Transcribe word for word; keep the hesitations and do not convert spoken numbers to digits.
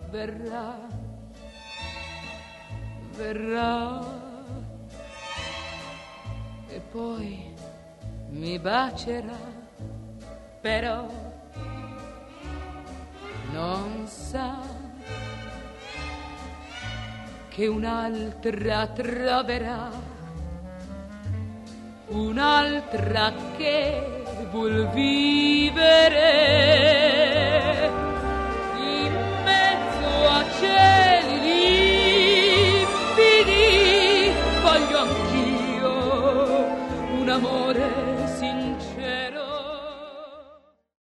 verrà, verrà e poi mi bacerà, però non sa che un'altra troverà, un'altra che vuol vivere